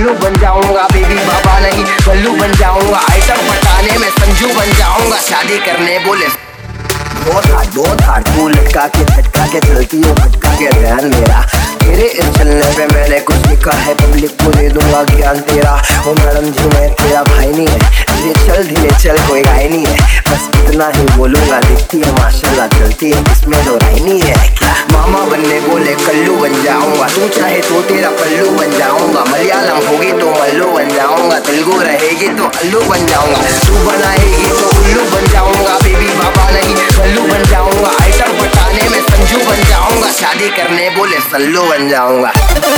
उल्लू बन जाऊंगा, बेबी बाबा नहीं बल्लू बन जाऊंगा, आइटम पटाने में संजू बन जाऊंगा, शादी करने बोले दो धार तू लटका के झटका के चलती हो भटका के ध्यान मेरा, तेरे इस चलने पे मैंने कुछ लिखा है, पब्लिक को दे दूंगा ज्ञान तेरा। ओ मैडम जी मैं तेरा भाई नहीं है, धीरे चल कोई गाय नहीं है, बस इतना ही बोलूंगा, दिखती है माशाल्लाह चलती है, इसमें तो राय नहीं है क्या। मामा बनने बोले कल्लू बन जाऊंगा, तू चाहे तो तेरा पल्लू बन जाऊंगा, मलयालम होगी तो मल्लू बन जाऊंगा, तेलुगु रहेगी तो अल्लू बन जाऊंगा, तू बनाएगी तो उल्लू बन जाऊंगा, बेबी बाबा नहीं बल्लू बन जाऊंगा, आइटम पटाने में संजू बन जाऊंगा, शादी करने बोले सल्लू बन जाऊंगा।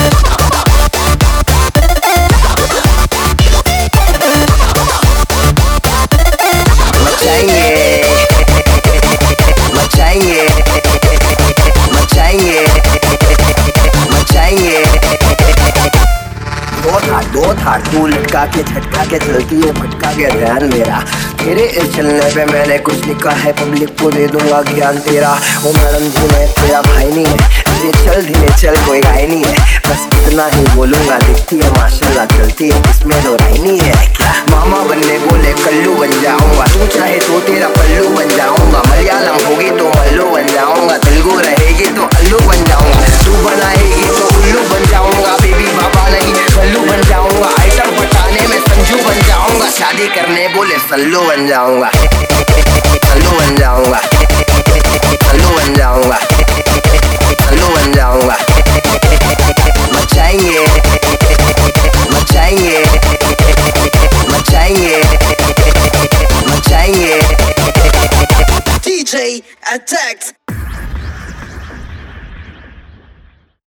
मचाएंगे मचाएंगे मचाएंगे मचाएंगे, दो थार तू लटका के झटका के चलती है भटका के ध्यान मेरा, तेरे इस चलने पे मैंने कुछ लिखा है, पब्लिक को दे दूंगा ज्ञान तेरा। ओ मैडम जी मैं तेरा भाई नहीं है, धीरे चल कोई गाय नहीं है, बस इतना ही बोलूंगा, दिखती है माशाल्लाह चलती है, इसमें तो राय नहीं है क्या। मामा बनने बोले कल्लू बन जाऊंगा, तू चाहे तो तेरा पल्लू बन जाऊंगा, मलयालम होगी तो मल्लू बन जाऊंगा, तेलुगु रहेगी तो अल्लू बन जाऊंगा, तू बनाएगी तो उल्लू बन जाऊंगा, बेबी बाबा नहीं बल्लू बन जाऊंगा, आइटम पटाने में संजू बन जाऊंगा, शादी करने बोले सल्लू बन जाऊंगा, सल्लू बन जाऊंगा, सल्लू बन जाऊंगा, सल्लू बन जाऊंगा। मचाएंगे मचाएंगे मचाएंगे मचाएंगे। DJ Attacked